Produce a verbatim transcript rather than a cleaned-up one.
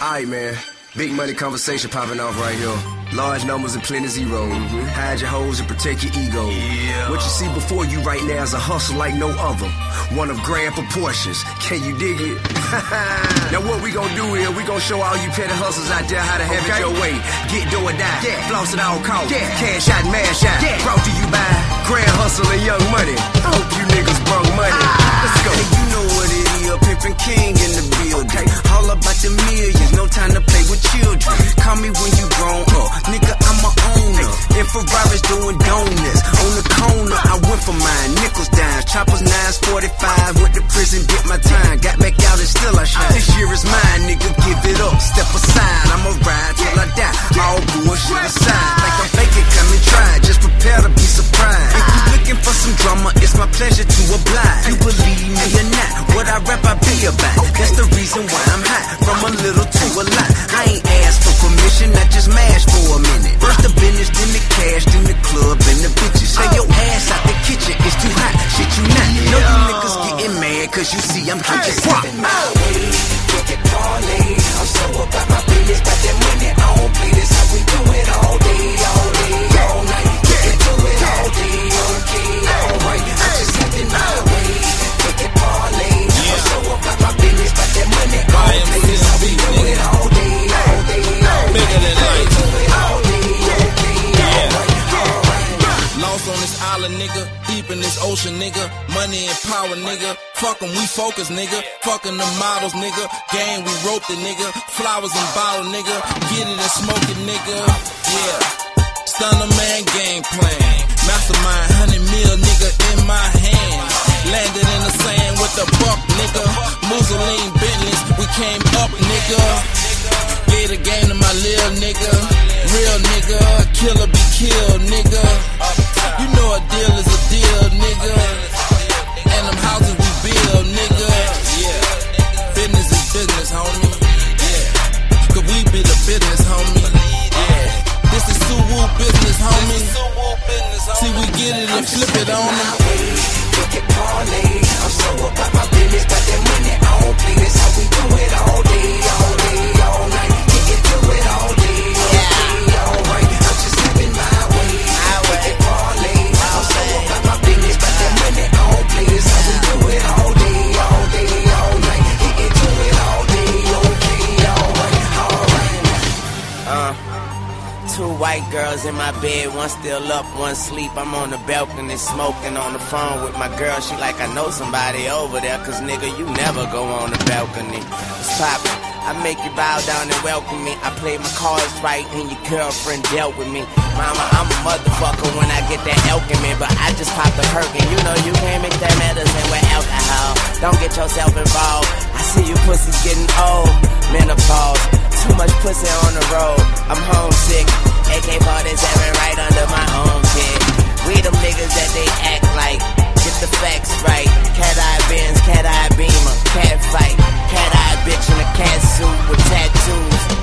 Alright, man. Big money conversation popping off right here. Large numbers and plenty zero. Mm-hmm. Hide your hoes and protect your ego. Yeah. What you see before you right now is a hustle like no other. One of grand proportions. Can you dig it? Now what we gonna do here, we gonna show all you petty hustlers out there how to have okay. it your way. Get do or die. Yeah. Floss at all costs. Yeah. Cash out and mash out. Yeah. Brought to you by Grand Hustle and Young Money. I hope you niggas brung money. Ah. Let's go. Hey, you know what it is. Pimpin' King in the building. Okay. All about the millions. No time to play with children. Call me when you grown up. Nigga, I'm a owner. And Ferraris doing donuts. On the corner, I went for mine. Nickels, dimes, choppers, nines, forty-five. Went to prison, did my time. Got back out and still I shine. This year is mine, nigga, give it up. Step aside, I'ma ride till I die. All bullshit aside. Like I'm faking, come and try. Just prepare to be surprised. If you looking for some drama, it's my pleasure to oblige. You believe me or not, what I rap I be about. That's the reason why I'm hot. From a little to a lot. I ain't asked for permission, I just mashed for a minute. First the business, then the cash, then the club, and the bitches. Say your ass out the kitchen, it's too hot. Shit, you not. Know you niggas getting mad, cause you see I'm getting swap. Wicked parlay. I'm so about my business, got that money, I don't play this. How we do it all day, all day, all night. Get into it all day, okay, alright. I just have it my way. Wicked parlay. I'm so about my business, got that money, I don't play this. How we do it all day, all day, all night. Bigger than life. Get into it all day, okay, alright, alright. Lost on this island, nigga. Deep in this ocean, nigga. Money and power, nigga. Fuck 'em, we focus, nigga. Fucking the models, nigga. Gang, we roped it, nigga. Flowers and bottle, nigga. Get it and smoke it, nigga. Yeah. Stunner man game plan. Mastermind, hundred mil, nigga, in my hands. Landed in the sand with the buck, nigga. Mussolini Bentleys, we came up, nigga. Gave the game to my lil' nigga. Real nigga, killer be killed, nigga. You know a deal is a deal, nigga. And them houses we build, nigga. Yeah. Business is business, homie. Yeah. Cause we be the business, homie. Yeah. This is Suwoo business, homie. See, we get it and flip it on them. Wicked parlay. I'm so about my business, got that money, I don't play this. How we do it all day, all day, all night. Get into it all day, okay, alright. I'm just having my way. Wicked parlay. I'm so about my business, got that money, I don't play this. How we do it all day, all day, all night. Get into it all day, okay, alright, alright. Uh. Two white girls in my bed, one still up, one sleep. I'm on the balcony smoking on the phone with my girl. She like, I know somebody over there, cause nigga, you never go on the balcony. It's poppin', I make you bow down and welcome me. I play my cards right and your girlfriend dealt with me. Mama, I'm a motherfucker when I get that elk in me, but I just popped a perk and you know you can't mix that medicine with alcohol. Don't get yourself involved. I see you pussies getting old, menopause. Too much pussy on the road, I'm homesick. A K forty-seven right under my armpit. We them niggas that they act like. Get the facts right. Cat-eye Benz, cat-eye Beamer, cat fight. Cat-eye bitch in a cat suit with tattoos.